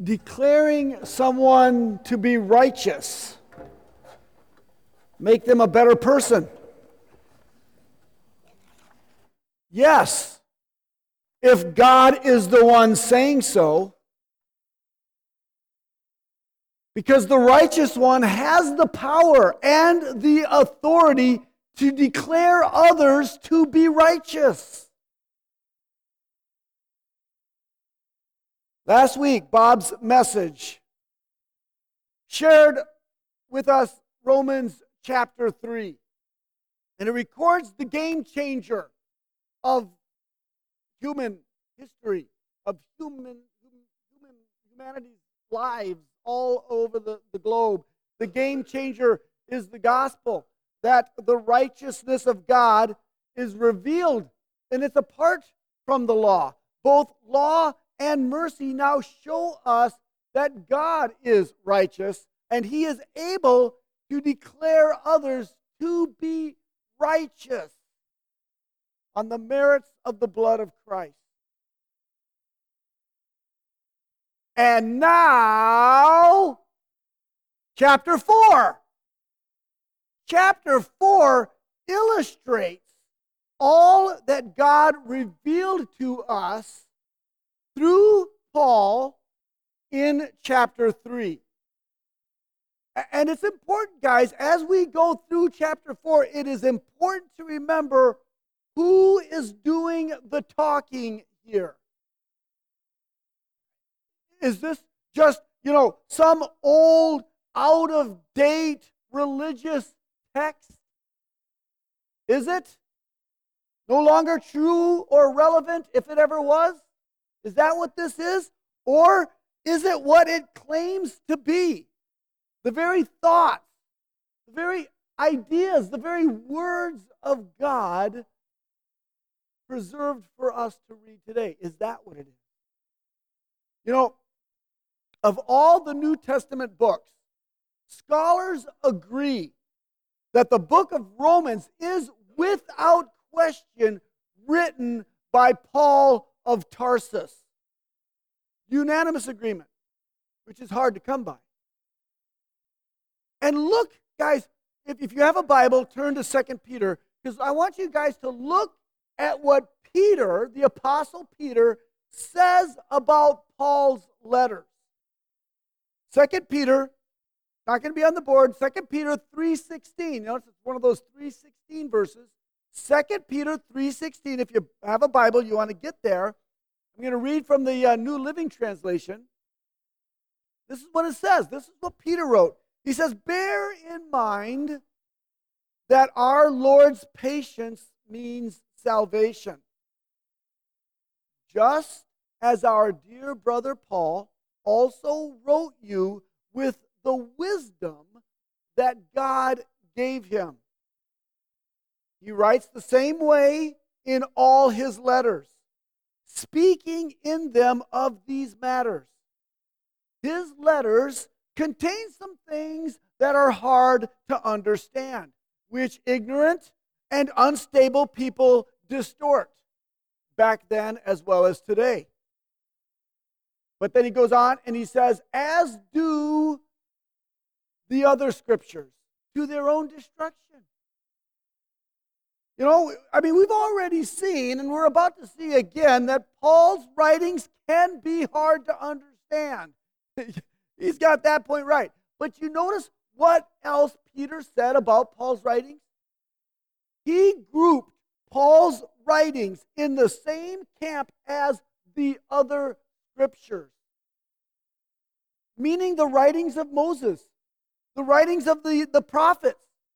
declaring someone to be righteous make them a better person? Yes, if God is the one saying so, because the righteous one has the power and the authority to declare others to be righteous. Last week, Bob's message shared with us Romans chapter 3. And it records the game changer of human history, of humanity's lives all over the globe. The game changer is the gospel, that the righteousness of God is revealed, and it's apart from the law. Both law and mercy now show us that God is righteous, and He is able to declare others to be righteous on the merits of the blood of Christ. And now, chapter 4. Chapter 4 illustrates all that God revealed to us through Paul in chapter 3. And it's important, guys, as we go through chapter 4, it is important to remember who is doing the talking here. Is this just, some old, out-of-date religious text? Is it no longer true or relevant if it ever was? Is that what this is? Or is it what it claims to be? The very thoughts, the very ideas, the very words of God preserved for us to read today. Is that what it is? Of all the New Testament books, scholars agree that the book of Romans is without question written by Paul of Tarsus. Unanimous agreement, which is hard to come by. And look, guys, if you have a Bible, turn to 2 Peter, because I want you guys to look at what Peter, the Apostle Peter, says about Paul's letters. 2 Peter, not going to be on the board, 2 Peter 3:16. Notice it's one of those 3:16 verses. 2 Peter 3:16, if you have a Bible, you want to get there. I'm going to read from the New Living Translation. This is what it says. This is what Peter wrote. He says, "Bear in mind that our Lord's patience means salvation. Just as our dear brother Paul also wrote you with the wisdom that God gave him. He writes the same way in all his letters, speaking in them of these matters. His letters contain some things that are hard to understand, which ignorant and unstable people distort, back then as well as today." But then he goes on and he says, "As do the other scriptures, to their own destruction." We've already seen, and we're about to see again, that Paul's writings can be hard to understand. He's got that point right. But you notice what else Peter said about Paul's writings? He grouped Paul's writings in the same camp as the other scriptures, meaning the writings of Moses, the writings of the prophets,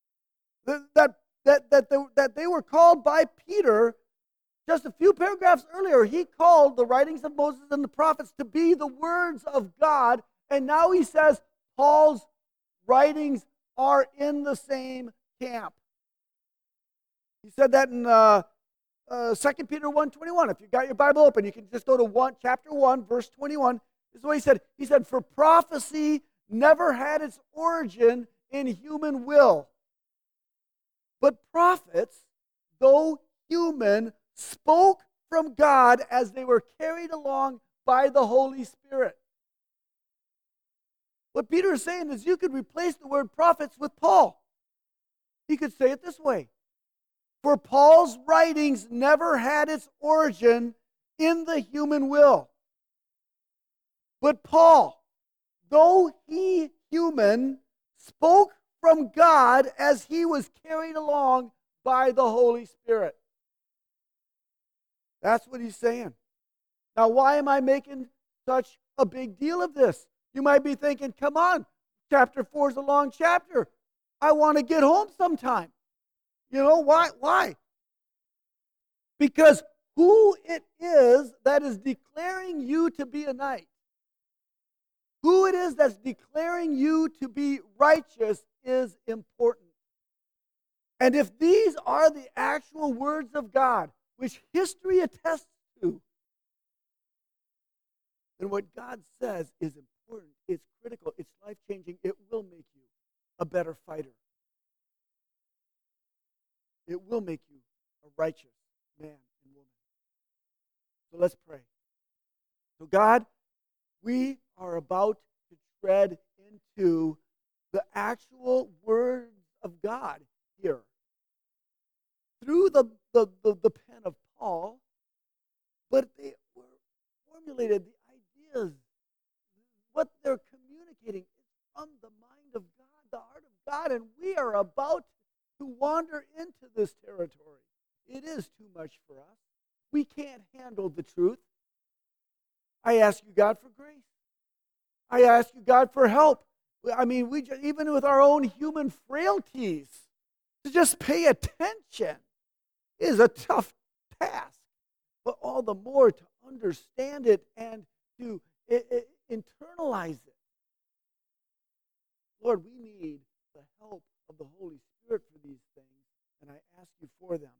that they were called by Peter just a few paragraphs earlier. He called the writings of Moses and the prophets to be the words of God, and now he says Paul's writings are in the same camp. He said that in 2 Peter 1:21. If you've got your Bible open, you can just go to chapter 1, verse 21. This is what he said. He said, "For prophecy never had its origin in human will. But prophets, though human, spoke from God as they were carried along by the Holy Spirit. What Peter is saying is you could replace the word prophets with Paul. He could say it this way. For Paul's writings never had its origin in the human will. But Paul, though he human, spoke from God as he was carried along by the Holy Spirit. That's what he's saying. Now, why am I making such a big deal of this? You might be thinking, come on, chapter 4 is a long chapter. I want to get home sometime. You know, why? Why? Because who it is that is declaring you to be a knight, who it is that's declaring you to be righteous is important. And if these are the actual words of God, which history attests to, then what God says is important, it's critical, it's life-changing, it will make you a better fighter. It will make you a righteous man and woman. So let's pray. So God, we are about to tread into the actual words of God here. Through the pen of Paul, but they were formulated, the ideas, what they're communicating is from the mind of God, the heart of God, and we are about to wander into this territory. It is too much for us. We can't handle the truth. I ask you, God, for grace. I ask you, God, for help. I mean, even with our own human frailties, to just pay attention is a tough task. But all the more to understand it and to internalize it. Lord, we need the help of the Holy Spirit for these things, and I ask you for them.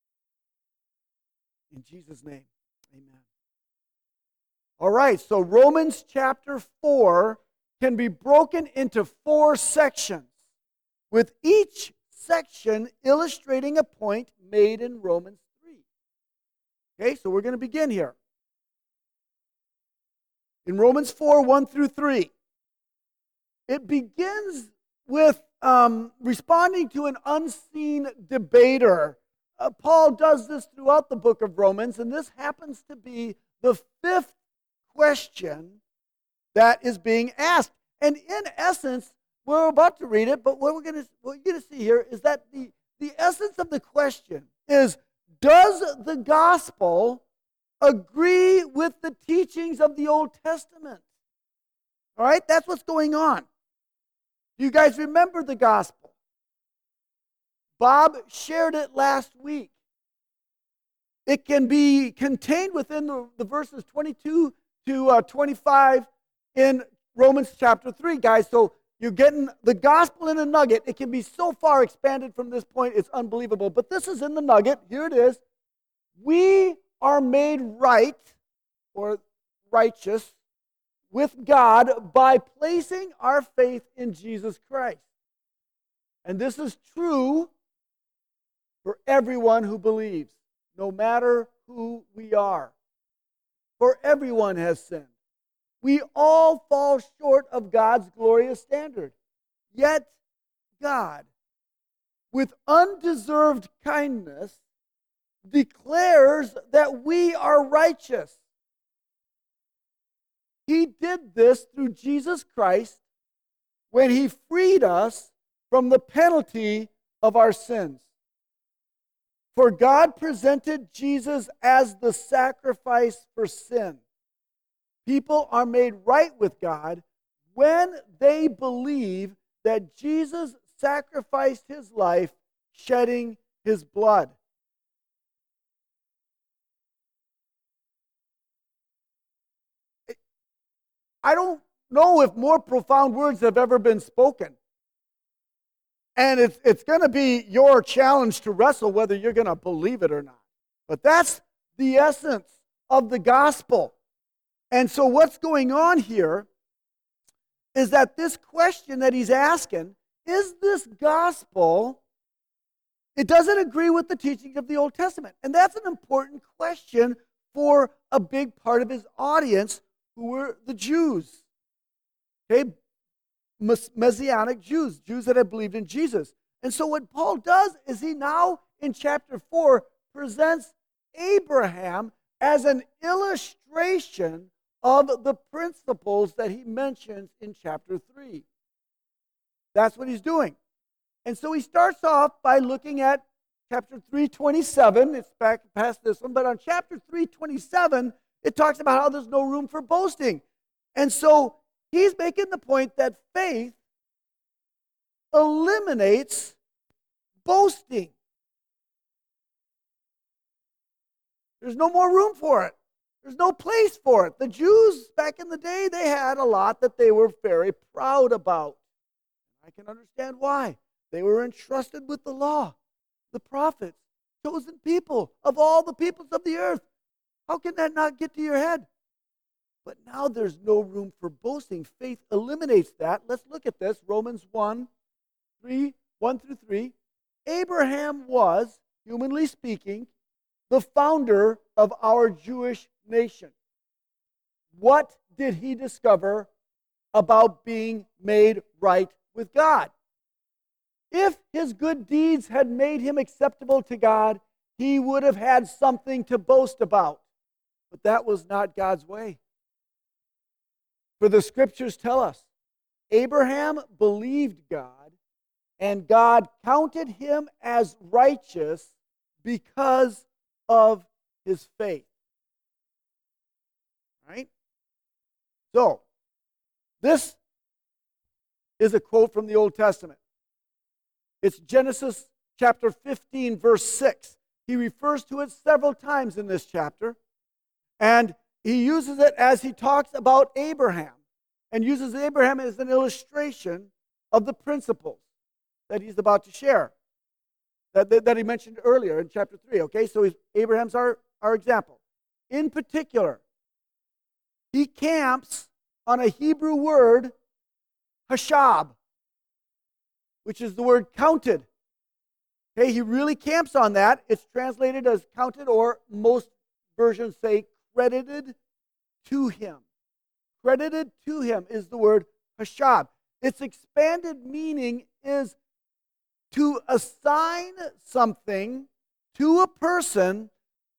In Jesus' name, amen. All right, so Romans chapter 4 can be broken into 4 sections, with each section illustrating a point made in Romans 3. Okay, so we're going to begin here. In Romans 4, 1 through 3, it begins with responding to an unseen debater. Paul does this throughout the book of Romans, and this happens to be the 5th question that is being asked. And in essence, we're about to read it, but what you're going to see here is that the essence of the question is, does the gospel agree with the teachings of the Old Testament? All right, that's what's going on. You guys remember the gospel? Bob shared it last week. It can be contained within the verses 22 to 25 in Romans chapter 3, guys. So you're getting the gospel in a nugget. It can be so far expanded from this point, it's unbelievable. But this is in the nugget. Here it is. We are made right, or righteous, with God by placing our faith in Jesus Christ. And this is true for everyone who believes, no matter who we are. For everyone has sinned. We all fall short of God's glorious standard. Yet God, with undeserved kindness, declares that we are righteous. He did this through Jesus Christ when He freed us from the penalty of our sins. For God presented Jesus as the sacrifice for sin. People are made right with God when they believe that Jesus sacrificed His life, shedding His blood. I don't know if more profound words have ever been spoken. And it's going to be your challenge to wrestle whether you're going to believe it or not. But that's the essence of the gospel. And so what's going on here is that this question that he's asking, is this gospel, it doesn't agree with the teachings of the Old Testament. And that's an important question for a big part of his audience, who were the Jews. Okay? Messianic Jews, Jews that had believed in Jesus. And so what Paul does is he now, in chapter 4, presents Abraham as an illustration of the principles that he mentions in chapter 3. That's what he's doing. And so he starts off by looking at chapter 3:27. It's back past this one, but on chapter 3:27, it talks about how there's no room for boasting. And so he's making the point that faith eliminates boasting. There's no more room for it. There's no place for it. The Jews back in the day, they had a lot that they were very proud about. I can understand why. They were entrusted with the law, the prophets, chosen people of all the peoples of the earth. How can that not get to your head? But now there's no room for boasting. Faith eliminates that. Let's look at this. Romans 1 through 3. Abraham was, humanly speaking, the founder of our Jewish nation. What did he discover about being made right with God? If his good deeds had made him acceptable to God, he would have had something to boast about. But that was not God's way. For the scriptures tell us, Abraham believed God, and God counted him as righteous because of his faith. Right? So, this is a quote from the Old Testament. It's Genesis chapter 15, verse 6. He refers to it several times in this chapter, and he uses it as he talks about Abraham, and uses Abraham as an illustration of the principles that he's about to share, that he mentioned earlier in chapter 3. Okay, so Abraham's our example. In particular, he camps on a Hebrew word, hashab, which is the word counted. Okay, he really camps on that. It's translated as counted, or most versions say credited to him. Credited to him is the word hashab. Its expanded meaning is to assign something to a person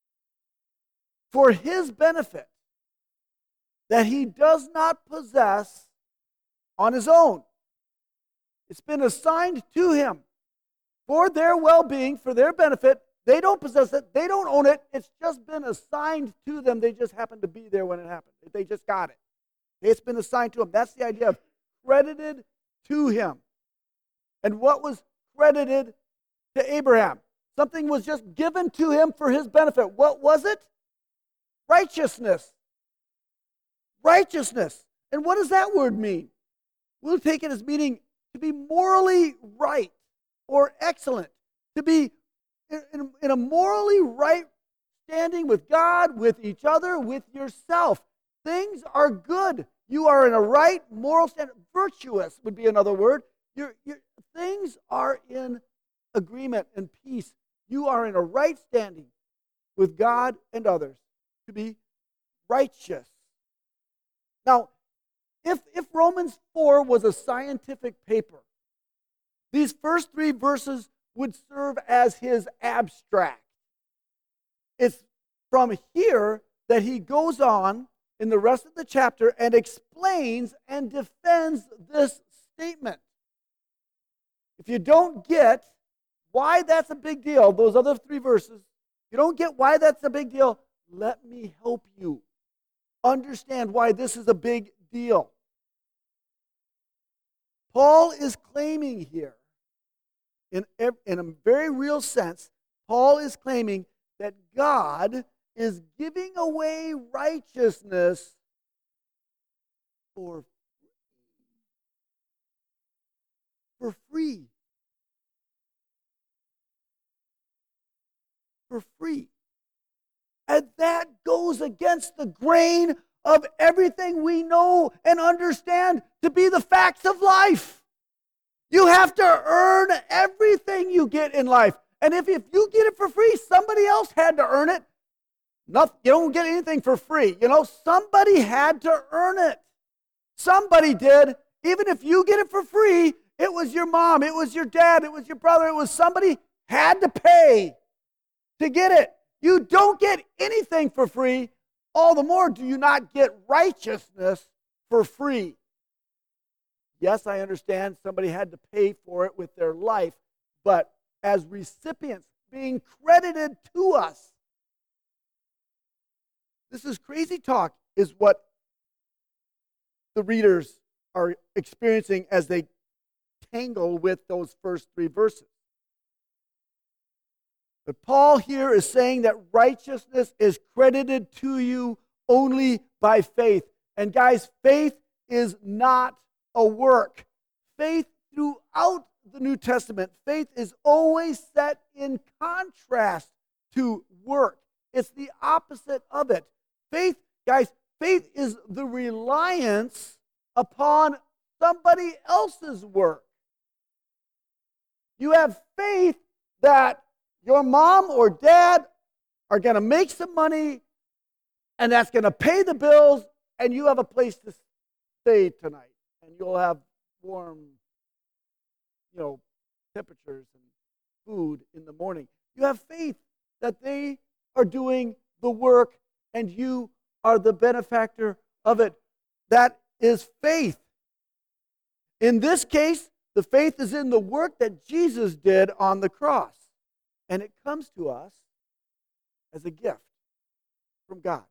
for his benefit that he does not possess on his own. It's been assigned to him for their well-being, for their benefit. They don't possess it. They don't own it. It's just been assigned to them. They just happened to be there when it happened. They just got it. It's been assigned to them. That's the idea of credited to him. And what was credited to Abraham? Something was just given to him for his benefit. What was it? Righteousness. Righteousness. And what does that word mean? We'll take it as meaning to be morally right or excellent, to be in a morally right standing with God, with each other, with yourself. Things are good. You are in a right moral standard. Virtuous would be another word. Things are in agreement and peace. You are in a right standing with God and others to be righteous. Now, if Romans 4 was a scientific paper, these first 3 verses would serve as his abstract. It's from here that he goes on in the rest of the chapter and explains and defends this statement. If you don't get why that's a big deal, those other 3 verses, you don't get why that's a big deal, let me help you understand why this is a big deal. Paul is claiming here, in a very real sense, Paul is claiming that God is giving away righteousness for free. For free. And that goes against the grain of everything we know and understand to be the facts of life. You have to earn everything you get in life. And if you get it for free, somebody else had to earn it. You don't get anything for free. Somebody had to earn it. Somebody did, even if you get it for free, it was your mom, it was your dad, it was your brother, it was somebody had to pay to get it. You don't get anything for free. All the more do you not get righteousness for free. Yes, I understand somebody had to pay for it with their life, but as recipients being credited to us, this is crazy talk, is what the readers are experiencing as they tangle with those first three verses. But Paul here is saying that righteousness is credited to you only by faith. And guys, faith is not a work. Faith throughout the New Testament, faith is always set in contrast to work. It's the opposite of it. Faith, guys, faith is the reliance upon somebody else's work. You have faith that your mom or dad are going to make some money, and that's going to pay the bills, and you have a place to stay tonight, and you'll have warm, temperatures and food in the morning. You have faith that they are doing the work, and you are the benefactor of it. That is faith. In this case, the faith is in the work that Jesus did on the cross. And it comes to us as a gift from God.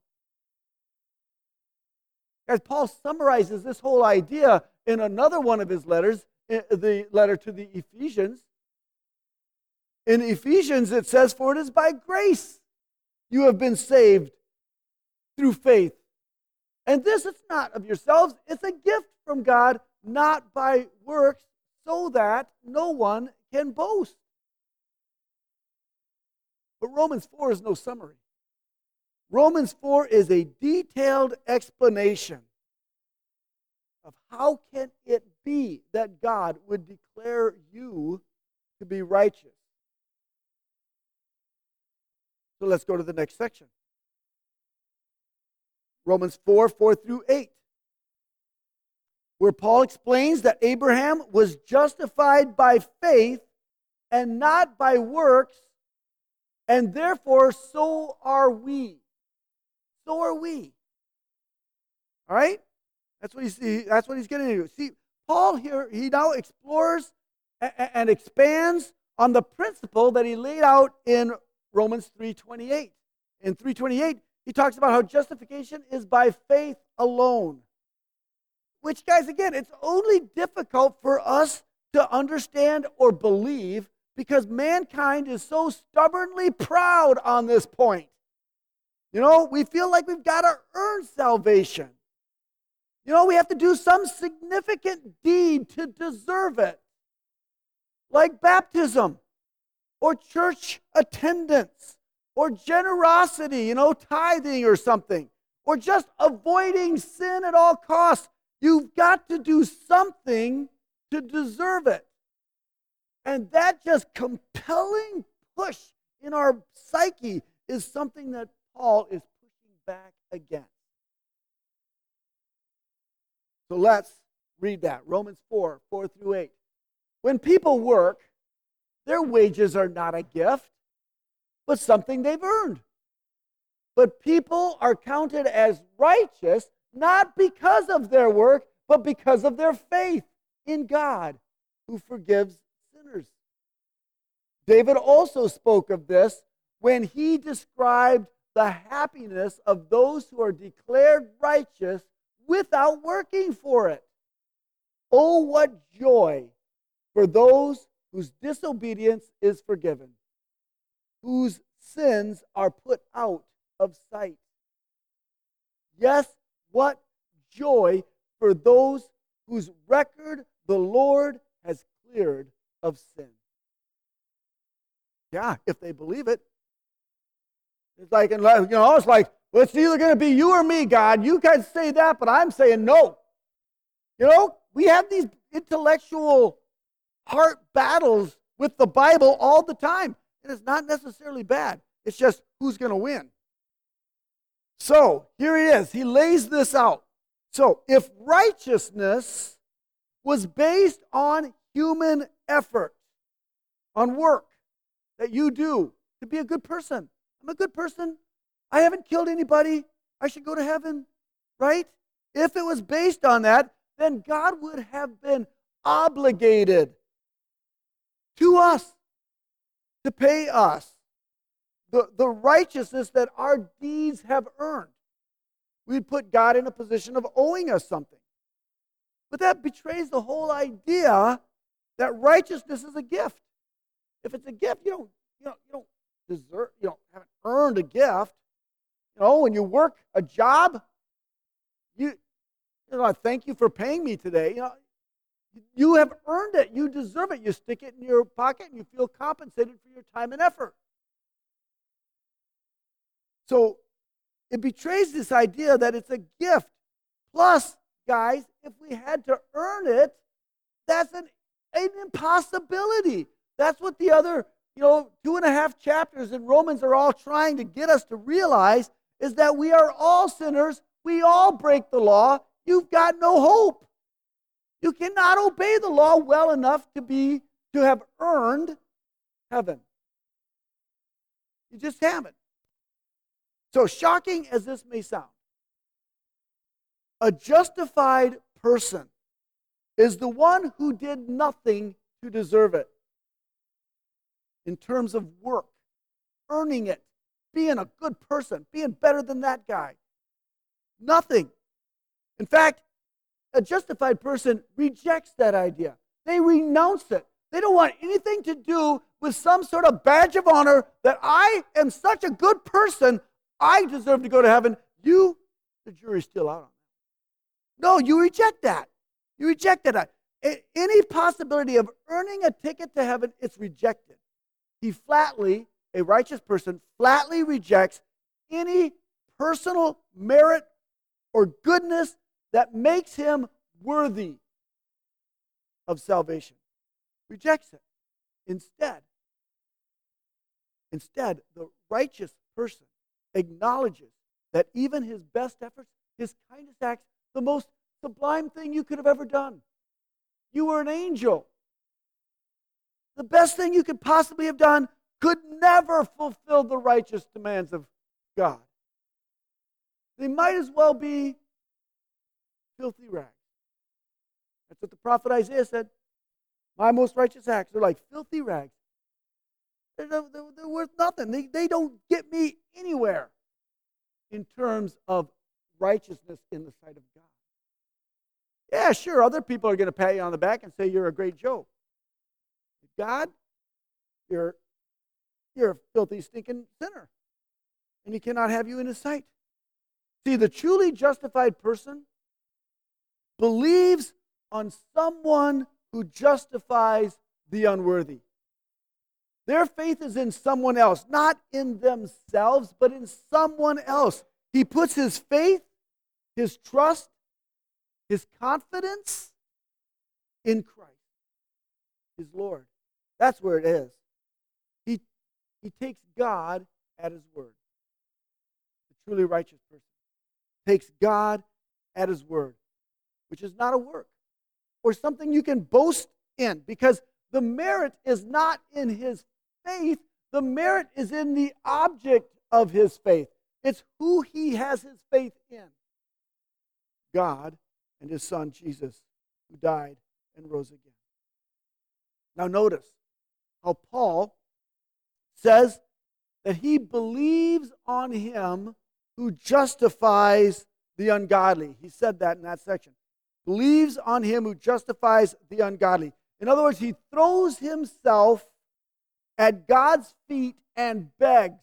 As Paul summarizes this whole idea in another one of his letters, the letter to the Ephesians. In Ephesians it says, "For it is by grace you have been saved through faith. And this is not of yourselves, it's a gift from God, not by works, so that no one can boast." But Romans 4 is no summary. Romans 4 is a detailed explanation of how can it be that God would declare you to be righteous. So let's go to the next section. Romans 4, 4 through 8, where Paul explains that Abraham was justified by faith and not by works, and therefore so are we. So are we. All right? That's what he's getting into. See, Paul here, he now explores and expands on the principle that he laid out in Romans 3:28. In 3:28, he talks about how justification is by faith alone. Which, guys, again, it's only difficult for us to understand or believe because mankind is so stubbornly proud on this point. We feel like we've got to earn salvation. We have to do some significant deed to deserve it. Like baptism, or church attendance, or generosity, tithing or something, or just avoiding sin at all costs. You've got to do something to deserve it. And that just compelling push in our psyche is something that Paul is pushing back against. So let's read that. Romans 4, 4 through 8. When people work, their wages are not a gift, but something they've earned. But people are counted as righteous not because of their work, but because of their faith in God, who forgives sinners. David also spoke of this when he described the happiness of those who are declared righteous without working for it. Oh, what joy for those whose disobedience is forgiven, whose sins are put out of sight. Yes, what joy for those whose record the Lord has cleared of sin. Yeah, if they believe it. It's like, well, it's either going to be you or me, God. You guys say that, but I'm saying no. We have these intellectual heart battles with the Bible all the time. And it's not necessarily bad. It's just who's going to win. So, here he is. He lays this out. So, if righteousness was based on human effort, on work that you do to be a good person. I'm a good person. I haven't killed anybody. I should go to heaven, right? If it was based on that, then God would have been obligated to us to pay us the righteousness that our deeds have earned. We'd put God in a position of owing us something. But that betrays the whole idea that righteousness is a gift. If it's a gift, you don't deserve, haven't earned a gift. When you work a job, I thank you for paying me today. You have earned it. You deserve it. You stick it in your pocket and you feel compensated for your time and effort. So it betrays this idea that it's a gift. Plus, guys, if we had to earn it, that's an impossibility. That's what the other, 2.5 chapters in Romans are all trying to get us to realize, is that we are all sinners. We all break the law. You've got no hope. You cannot obey the law well enough to have earned heaven. You just haven't. So shocking as this may sound, a justified person is the one who did nothing to deserve it in terms of work, earning it, being a good person, being better than that guy. Nothing. In fact, a justified person rejects that idea. They renounce it. They don't want anything to do with some sort of badge of honor that I am such a good person, I deserve to go to heaven. The jury's still out on that. No, you reject that. You reject that. Any possibility of earning a ticket to heaven, it's rejected. A righteous person, flatly rejects any personal merit or goodness that makes him worthy of salvation. Rejects it. Instead, the righteous person acknowledges that even his best efforts, his kindest acts, the most sublime thing you could have ever done. You were an angel. The best thing you could possibly have done could never fulfill the righteous demands of God. They might as well be filthy rags. That's what the prophet Isaiah said. My most righteous acts are like filthy rags. They're worth nothing. They don't get me anywhere in terms of righteousness in the sight of God. Yeah, sure, other people are going to pat you on the back and say you're a great Joe. God, you're a filthy, stinking sinner. And he cannot have you in his sight. See, the truly justified person believes on someone who justifies the unworthy. Their faith is in someone else, not in themselves, but in someone else. He puts his faith, his trust, his confidence in Christ, his Lord. That's where it is. He takes God at his word. The truly righteous person takes God at his word, which is not a work or something you can boast in, because the merit is not in his faith. The merit is in the object of his faith. It's who he has his faith in. God and his son Jesus, who died and rose again. Now notice how Paul says that he believes on him who justifies the ungodly. He said that in that section. Believes on him who justifies the ungodly. In other words, he throws himself at God's feet and begs.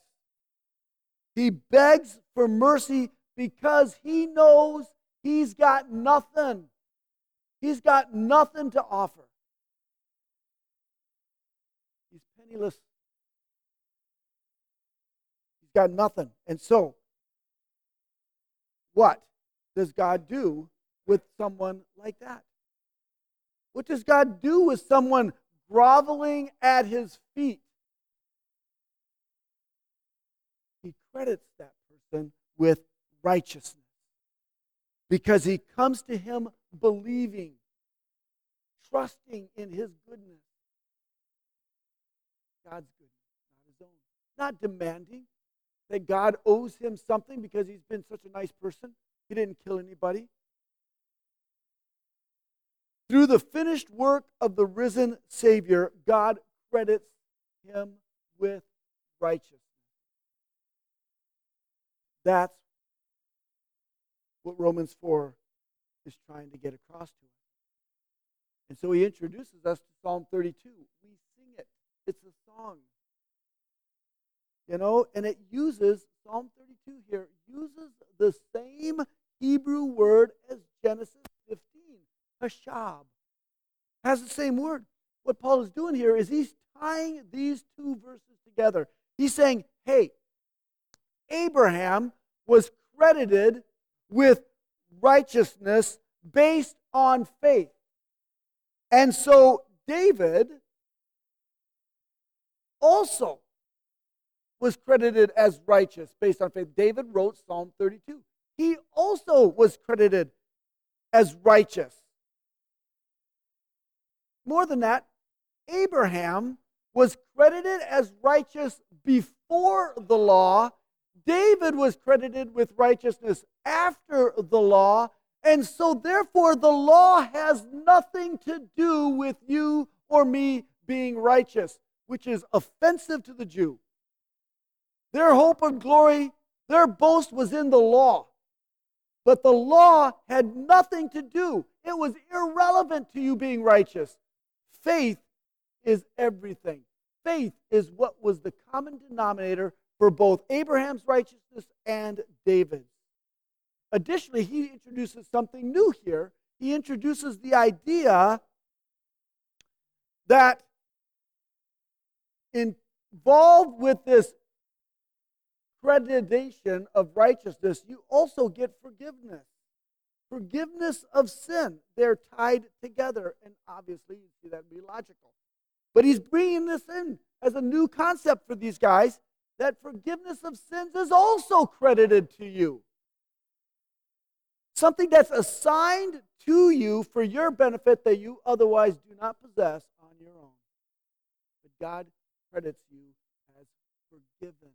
He begs for mercy because he knows he's got nothing. He's got nothing to offer. He's penniless. He's got nothing. And so, what does God do with someone like that? What does God do with someone groveling at his feet? He credits that person with righteousness because he comes to him believing. trusting in his goodness. God's goodness, not his own. Not demanding that God owes him something because he's been such a nice person. He didn't kill anybody. Through the finished work of the risen Savior, God credits him with righteousness. That's what Romans 4 is trying to get across to us. And so he introduces us to Psalm 32. We sing it. It's a song. And it uses, Psalm 32 here, uses the same Hebrew word as Genesis 15, hashab. Has the same word. What Paul is doing here is he's tying these two verses together. He's saying, hey, Abraham was credited with righteousness based on faith. And so David also was credited as righteous based on faith. David wrote Psalm 32. He also was credited as righteous. More than that, Abraham was credited as righteous before the law. David was credited with righteousness after the law. And so therefore the law has nothing to do with you or me being righteous, which is offensive to the Jew. Their hope and glory, their boast was in the law. But the law had nothing to do. It was irrelevant to you being righteous. Faith is everything. Faith is what was the common denominator for both Abraham's righteousness and David's. Additionally, he introduces something new here. He introduces the idea that involved with this accreditation of righteousness, you also get forgiveness. Forgiveness of sin. They're tied together. And obviously, you see that would be logical. But he's bringing this in as a new concept for these guys, that forgiveness of sins is also credited to you. Something that's assigned to you for your benefit that you otherwise do not possess on your own. But God credits you as forgiven.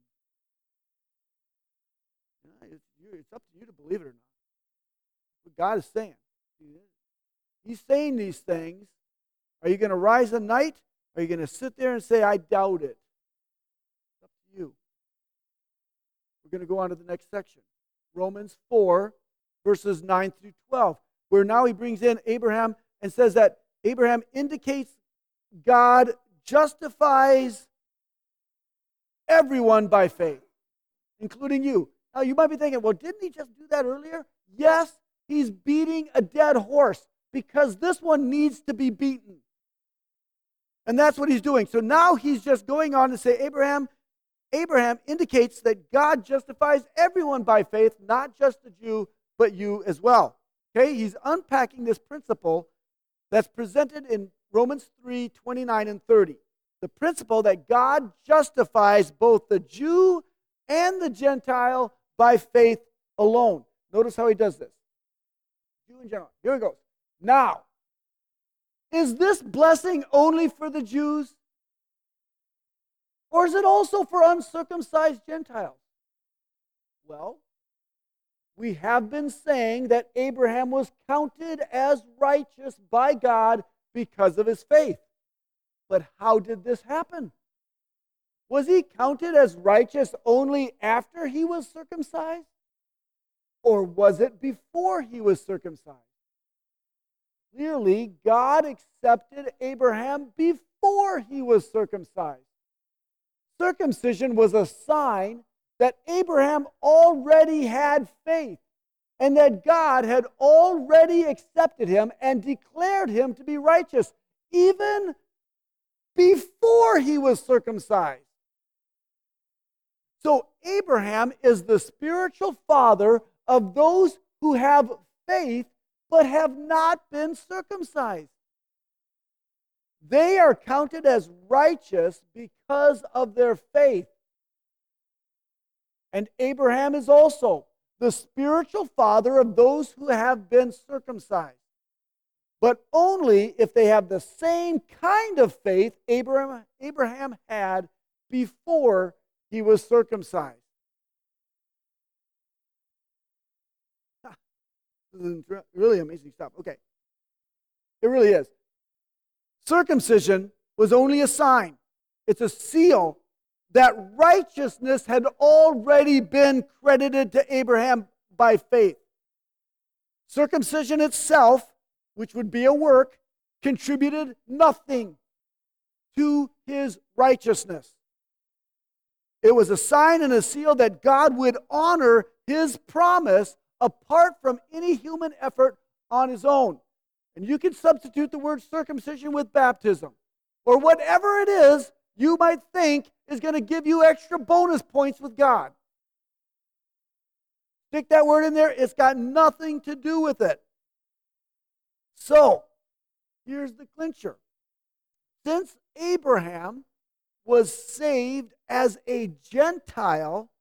It's up to you to believe it or not. What God is saying. He's saying these things. Are you going to rise at night? Or are you going to sit there and say, I doubt it? It's up to you. We're going to go on to the next section. Romans 4, verses 9 through 12, where now he brings in Abraham and says that Abraham indicates God justifies everyone by faith, including you. Now, you might be thinking, well, didn't he just do that earlier? Yes, he's beating a dead horse because this one needs to be beaten. And that's what he's doing. So now he's just going on to say, Abraham indicates that God justifies everyone by faith, not just the Jew, but you as well. Okay? He's unpacking this principle that's presented in Romans 3, 29 and 30. The principle that God justifies both the Jew and the Gentile by faith alone. Notice how he does this. Jew and Gentile. Here he goes. Now, is this blessing only for the Jews? Or is it also for uncircumcised Gentiles? Well, we have been saying that Abraham was counted as righteous by God because of his faith. But how did this happen? Was he counted as righteous only after he was circumcised? Or was it before he was circumcised? Clearly, God accepted Abraham before he was circumcised. Circumcision was a sign that Abraham already had faith and that God had already accepted him and declared him to be righteous even before he was circumcised. So Abraham is the spiritual father of those who have faith but have not been circumcised. They are counted as righteous because of their faith. And Abraham is also the spiritual father of those who have been circumcised. but only if they have the same kind of faith Abraham had before he was circumcised. This is really amazing stuff. Okay. It really is. Circumcision was only a sign. It's a seal that righteousness had already been credited to Abraham by faith. Circumcision itself, which would be a work, contributed nothing to his righteousness. It was a sign and a seal that God would honor his promise apart from any human effort on his own. And you can substitute the word circumcision with baptism, or whatever it is you might think is going to give you extra bonus points with God. Stick that word in there. It's got nothing to do with it. So, here's the clincher. Since Abraham was saved as a Gentile,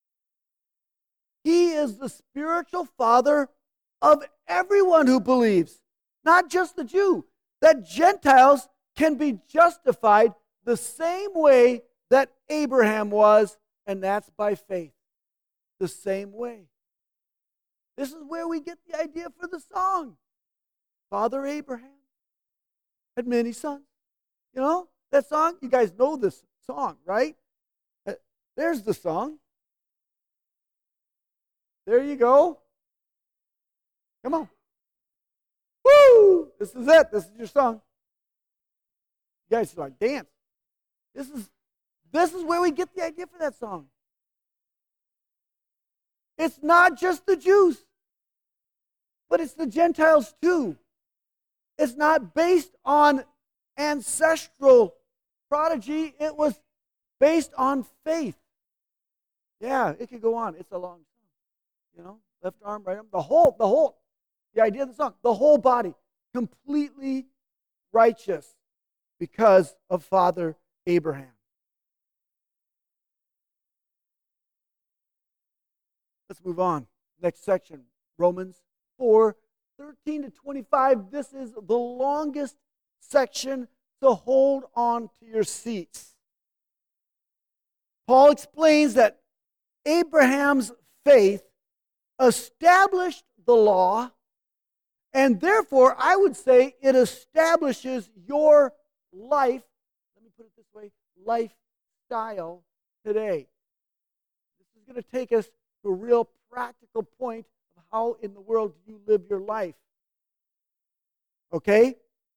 he is the spiritual father of everyone who believes, not just the Jew. That Gentiles can be justified the same way that Abraham was, and that's by faith. The same way. This is where we get the idea for the song. Father Abraham had many sons. You know that song? You guys know this song, right? There's the song. There you go. Come on. Woo! This is it. This is your song. You guys are like, dance. This is where we get the idea for that song. It's not just the Jews, but it's the Gentiles too. It's not based on ancestral prodigy. It was based on faith. Yeah, it could go on. It's a long song. You know, left arm, right arm. The idea of the song, the whole body, completely righteous because of Father Abraham. Let's move on. Next section, Romans 4:13-25. This is the longest section, so hold on to your seats. Paul explains that Abraham's faith established the law, and therefore, I would say it establishes your life, let me put it this way, lifestyle today. This is going to take us to a real practical point of how in the world do you live your life. Okay?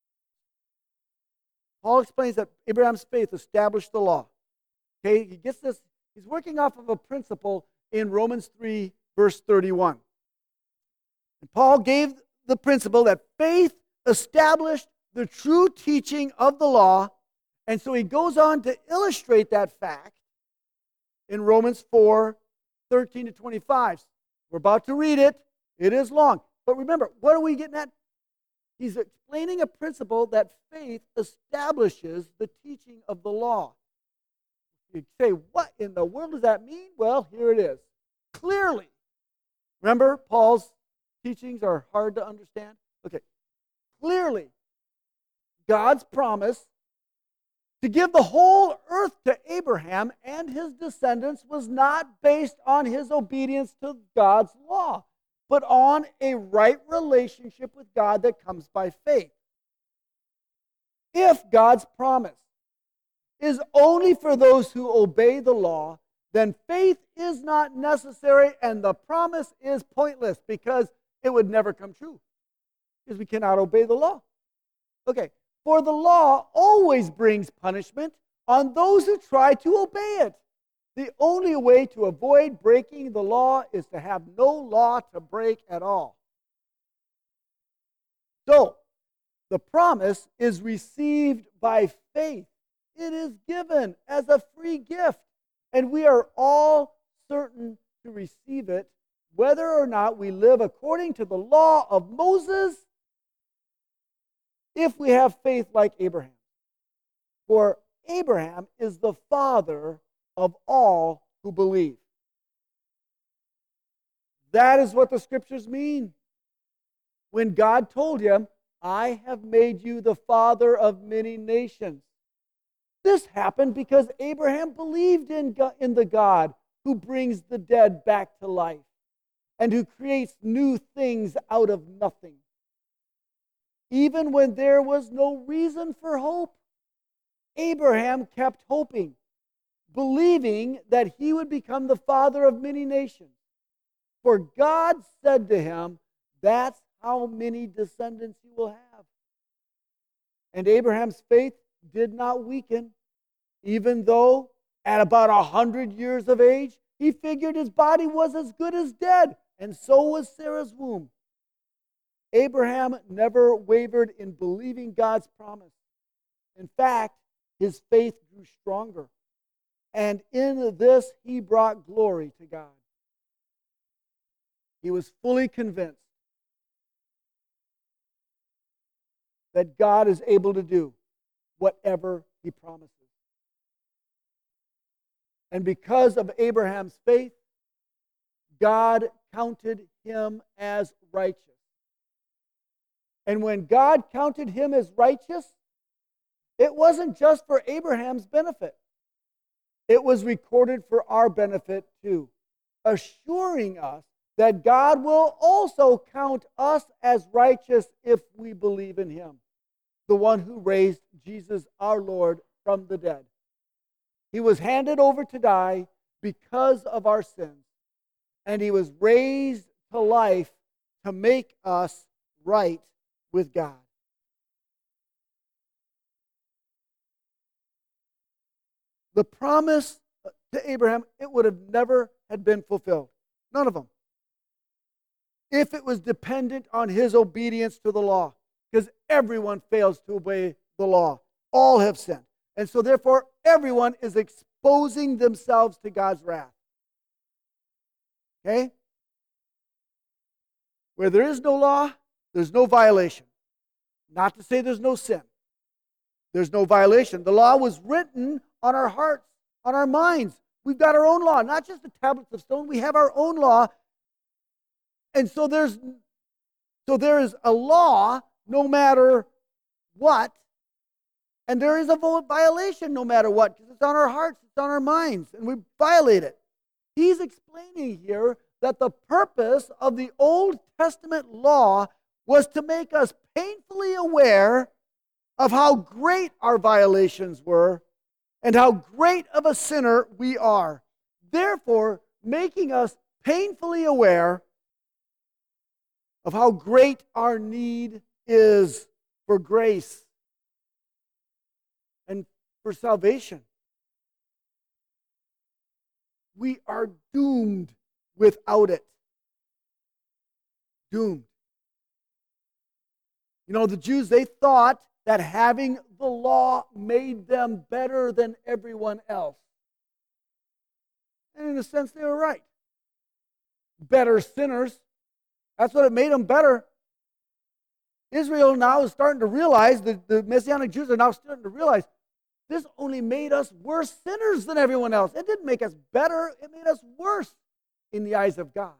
Paul explains that Abraham's faith established the law. Okay? He gets this, he's working off of a principle in Romans 3, verse 31. And Paul gave the principle that faith established the true teaching of the law, and so he goes on to illustrate that fact in Romans 4:13-25. We're about to read it. It is long. But remember, what are we getting at? He's explaining a principle that faith establishes the teaching of the law. You say, what in the world does that mean? Well, here it is. Clearly. Remember, Paul's teachings are hard to understand? Okay. Clearly, God's promise to give the whole earth to Abraham and his descendants was not based on his obedience to God's law, but on a right relationship with God that comes by faith. If God's promise is only for those who obey the law, then faith is not necessary and the promise is pointless because it would never come true because we cannot obey the law. Okay, for the law always brings punishment on those who try to obey it. The only way to avoid breaking the law is to have no law to break at all. So, the promise is received by faith. It is given as a free gift, and we are all certain to receive it, whether or not we live according to the law of Moses, if we have faith like Abraham. For Abraham is the father of all who believe. That is what the scriptures mean. When God told him, I have made you the father of many nations. This happened because Abraham believed in the God who brings the dead back to life and who creates new things out of nothing. Even when there was no reason for hope, Abraham kept hoping, believing that he would become the father of many nations. For God said to him, that's how many descendants you will have. And Abraham's faith did not weaken, even though at about 100 years of age, he figured his body was as good as dead, and so was Sarah's womb. Abraham never wavered in believing God's promise. In fact, his faith grew stronger, and in this he brought glory to God. He was fully convinced that God is able to do whatever he promises. And because of Abraham's faith, God counted him as righteous. And when God counted him as righteous, it wasn't just for Abraham's benefit. It was recorded for our benefit too, assuring us that God will also count us as righteous if we believe in him, the one who raised Jesus our Lord from the dead. He was handed over to die because of our sins, and he was raised to life to make us right with God. The promise to Abraham, it would have never had been fulfilled. None of them. If it was dependent on his obedience to the law, because everyone fails to obey the law. All have sinned. And so therefore, everyone is exposing themselves to God's wrath. Okay? Where there is no law, there's no violation. Not to say there's no sin. There's no violation. The law was written on our hearts, on our minds. We've got our own law, not just the tablets of stone. We have our own law. And so there is a law no matter what, and there is a violation no matter what, because it's on our hearts, it's on our minds, and we violate it. He's explaining here that the purpose of the Old Testament law was to make us painfully aware of how great our violations were and how great of a sinner we are. Therefore, making us painfully aware of how great our need is for grace and for salvation. We are doomed without it. Doomed. You know, the Jews, they thought that having the law made them better than everyone else. And in a sense, they were right. Better sinners. That's what it made them better. Israel now is starting to realize, the Messianic Jews are now starting to realize, this only made us worse sinners than everyone else. It didn't make us better, it made us worse in the eyes of God.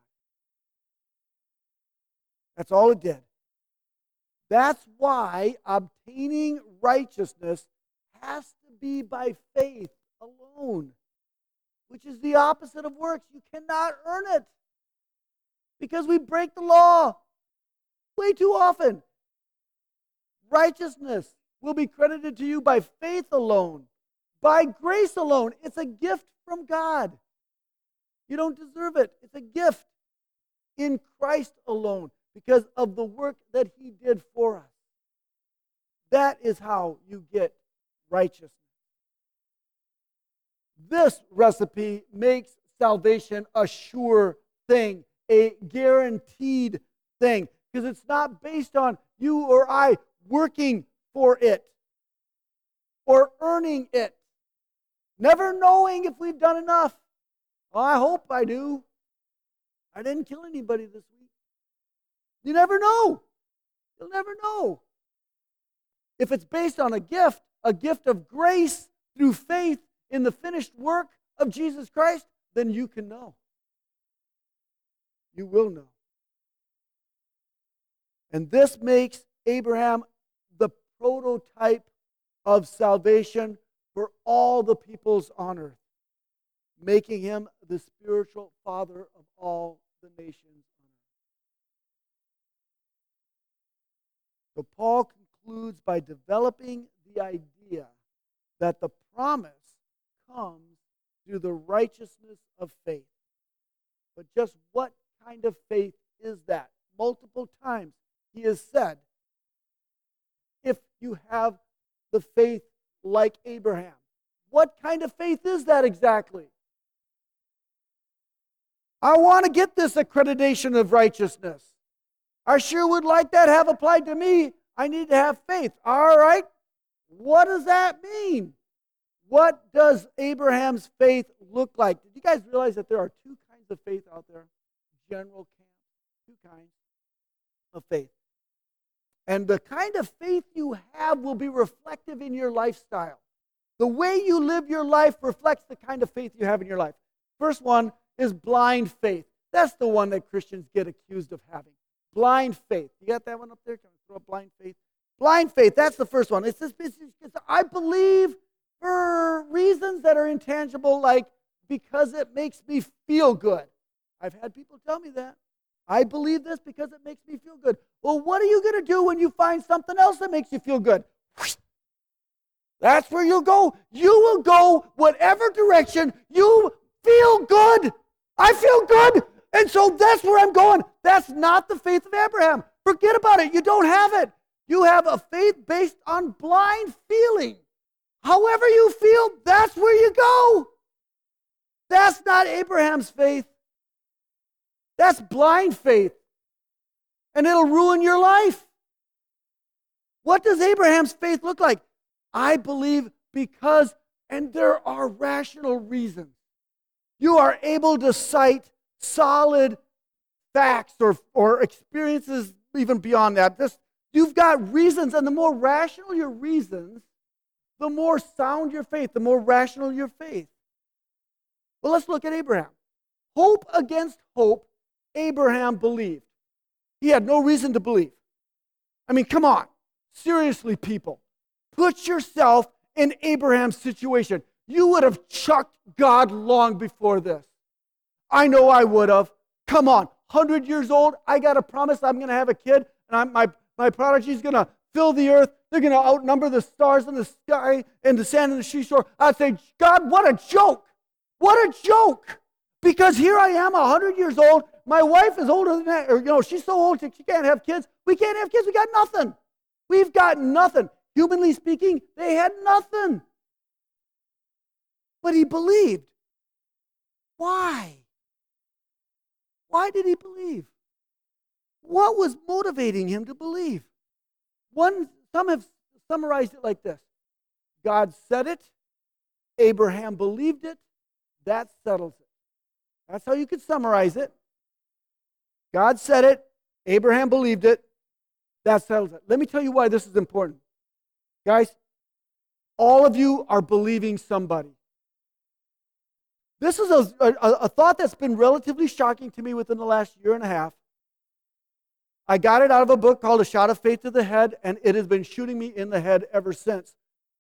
That's all it did. That's why obtaining righteousness has to be by faith alone, which is the opposite of works. You cannot earn it because we break the law way too often. Righteousness will be credited to you by faith alone, by grace alone. It's a gift from God. You don't deserve it. It's a gift in Christ alone because of the work that he did for us. That is how you get righteousness. This recipe makes salvation a sure thing, a guaranteed thing, because it's not based on you or I working for it or earning it, never knowing if we've done enough. Well, I hope I do. I didn't kill anybody this week. You never know. You'll never know. If it's based on a gift of grace through faith in the finished work of Jesus Christ, then you can know. You will know. And this makes Abraham the prototype of salvation for all the peoples on earth, making him the spiritual father of all the nations on earth. So Paul concludes by developing the idea that the promise comes through the righteousness of faith. But just what kind of faith is that? Multiple times he has said, if you have the faith like Abraham. What kind of faith is that exactly? I want to get this accreditation of righteousness. I sure would like that have applied to me. I need to have faith. All right. What does that mean? What does Abraham's faith look like? Did you guys realize that there are two kinds of faith out there? General camp. Two kinds of faith. And the kind of faith you have will be reflective in your lifestyle. The way you live your life reflects the kind of faith you have in your life. First one is blind faith. That's the one that Christians get accused of having. Blind faith. You got that one up there? Can I throw up blind faith? Blind faith, that's the first one. It's I believe for reasons that are intangible, like because it makes me feel good. I've had people tell me that. I believe this because it makes me feel good. Well, what are you going to do when you find something else that makes you feel good? That's where you'll go. You will go whatever direction you feel good. I feel good. And so that's where I'm going. That's not the faith of Abraham. Forget about it. You don't have it. You have a faith based on blind feeling. However you feel, that's where you go. That's not Abraham's faith. That's blind faith. And it'll ruin your life. What does Abraham's faith look like? I believe because, and there are rational reasons. You are able to cite solid facts or experiences even beyond that. You've got reasons, and the more rational your reasons, the more sound your faith, the more rational your faith. Well, let's look at Abraham. Hope against hope, Abraham believed. He had no reason to believe. I mean, come on. Seriously, people. Put yourself in Abraham's situation. You would have chucked God long before this. I know I would have. Come on. 100 years old, I got a promise I'm going to have a kid, and my prodigy is going to fill the earth. They're going to outnumber the stars in the sky and the sand in the seashore. I'd say, God, what a joke. What a joke. Because here I am, 100 years old. My wife is older than that. Or, she's so old she can't have kids. We can't have kids. We got nothing. We've got nothing. Humanly speaking, they had nothing. But he believed. Why? Why did he believe? What was motivating him to believe? Some have summarized it like this. God said it. Abraham believed it. That settles it. That's how you could summarize it. God said it. Abraham believed it. That settles it. Let me tell you why this is important. Guys, all of you are believing somebody. This is a thought that's been relatively shocking to me within the last year and a half. I got it out of a book called A Shot of Faith to the Head, and it has been shooting me in the head ever since.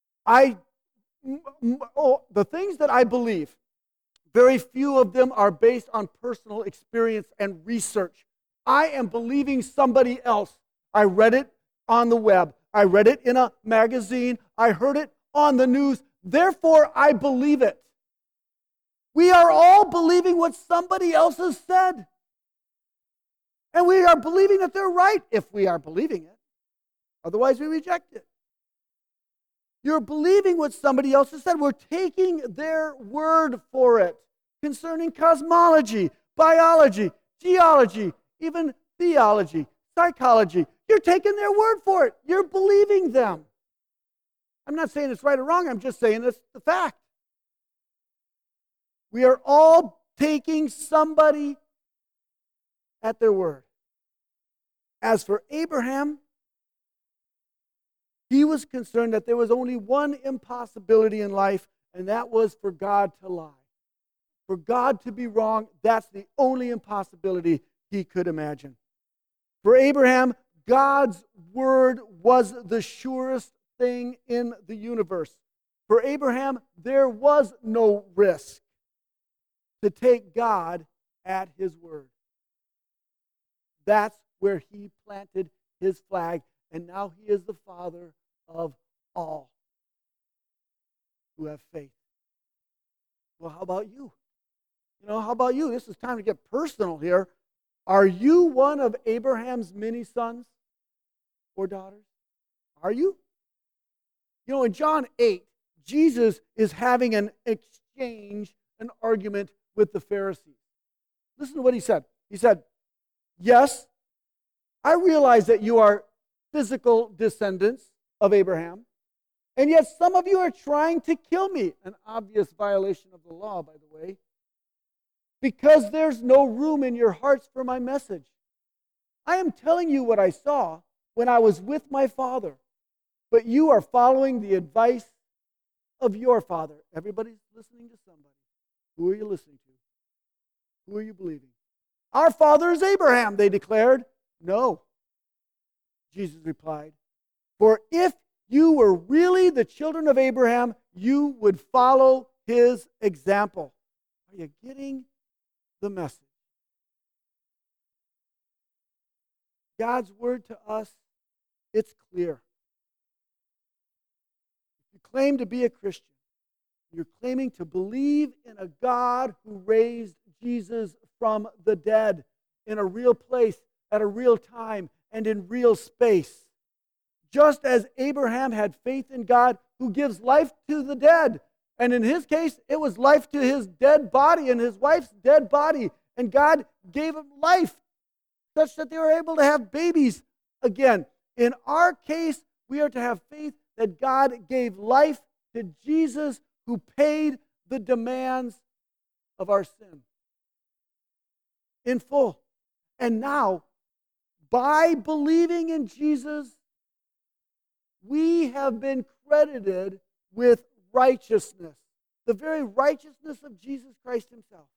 The things that I believe, very few of them are based on personal experience and research. I am believing somebody else. I read it on the web. I read it in a magazine. I heard it on the news. Therefore, I believe it. We are all believing what somebody else has said. And we are believing that they're right if we are believing it. Otherwise, we reject it. You're believing what somebody else has said. We're taking their word for it concerning cosmology, biology, geology, even theology, psychology. You're taking their word for it. You're believing them. I'm not saying it's right or wrong. I'm just saying it's the fact. We are all taking somebody at their word. As for Abraham, he was concerned that there was only one impossibility in life, and that was for God to lie. For God to be wrong, that's the only impossibility he could imagine. For Abraham, God's word was the surest thing in the universe. For Abraham, there was no risk to take God at his word. That's where he planted his flag, and now he is the father of all who have faith. Well, how about you? How about you? This is time to get personal here. Are you one of Abraham's many sons or daughters? Are you? In John 8, Jesus is having an exchange, an argument with the Pharisees. Listen to what he said. He said, "Yes, I realize that you are physical descendants of Abraham, and yet some of you are trying to kill me." An obvious violation of the law, by the way. "Because there's no room in your hearts for my message. I am telling you what I saw when I was with my father, but you are following the advice of your father." Everybody's listening to somebody. Who are you listening to? Who are you believing? "Our father is Abraham," they declared. "No," Jesus replied, "for if you were really the children of Abraham, you would follow his example." Are you getting the message? God's word to us, it's clear. If you claim to be a Christian, you're claiming to believe in a God who raised Jesus from the dead in a real place, at a real time, and in real space. Just as Abraham had faith in God who gives life to the dead. And in his case, it was life to his dead body and his wife's dead body. And God gave him life such that they were able to have babies again. In our case, we are to have faith that God gave life to Jesus who paid the demands of our sin in full. And now, by believing in Jesus, we have been credited with righteousness, the very righteousness of Jesus Christ himself.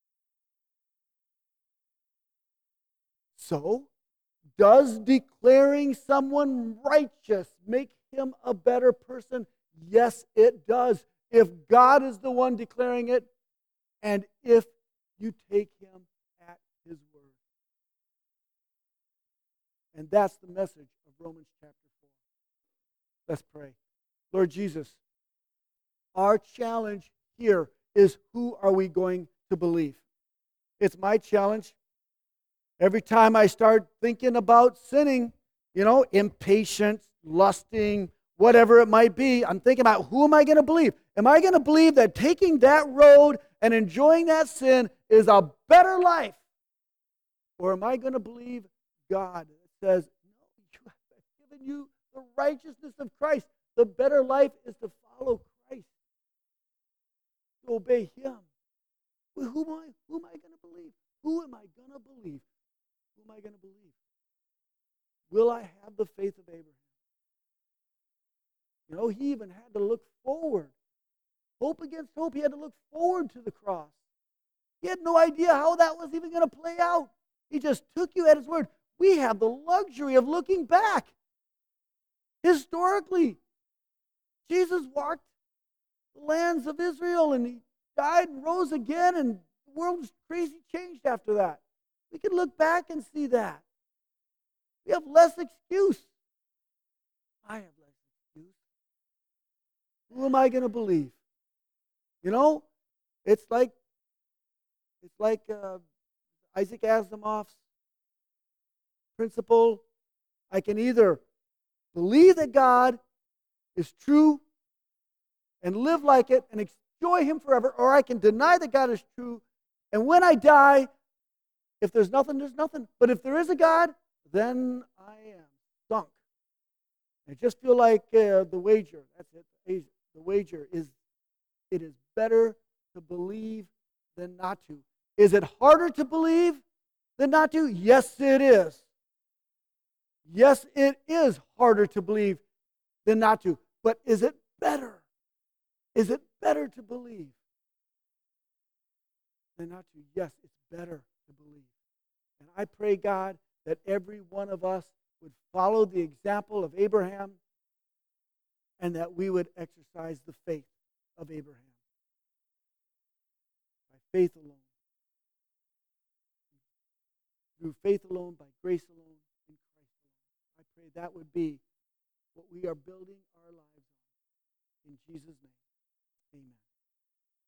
So, does declaring someone righteous make him a better person? Yes, it does. If God is the one declaring it, and if you take him at his word. And that's the message of Romans chapter 4. Let's pray. Lord Jesus, our challenge here is, who are we going to believe? It's my challenge. Every time I start thinking about sinning, impatience, lusting, whatever it might be, I'm thinking about, who am I going to believe? Am I going to believe that taking that road and enjoying that sin is a better life? Or am I going to believe God that says, no, I've given you the righteousness of Christ. The better life is to follow Christ, to obey him. Who am I going to believe? Who am I going to believe? Who am I going to believe? Will I have the faith of Abraham? He even had to look forward. Hope against hope. He had to look forward to the cross. He had no idea how that was even going to play out. He just took you at his word. We have the luxury of looking back. Historically, Jesus walked the lands of Israel, and he died and rose again, and the world was crazy changed after that. We can look back and see that. We have less excuse. I have less excuse. Who am I going to believe? It's like Isaac Asimov's principle. I can either believe that God is true and live like it and enjoy him forever, or I can deny that God is true, and when I die, if there's nothing, there's nothing. But if there is a God, then I am sunk. I just feel like the wager. That's it. The wager is, it is better to believe than not to. Is it harder to believe than not to? Yes, it is. Yes, it is harder to believe than not to. But is it better? Is it better to believe than not to? Yes, it's better to believe. And I pray, God, that every one of us would follow the example of Abraham, and that we would exercise the faith of Abraham. By faith alone. Through faith alone, by grace alone, in Christ alone. I pray that would be what we are building our lives on. In Jesus' name, amen.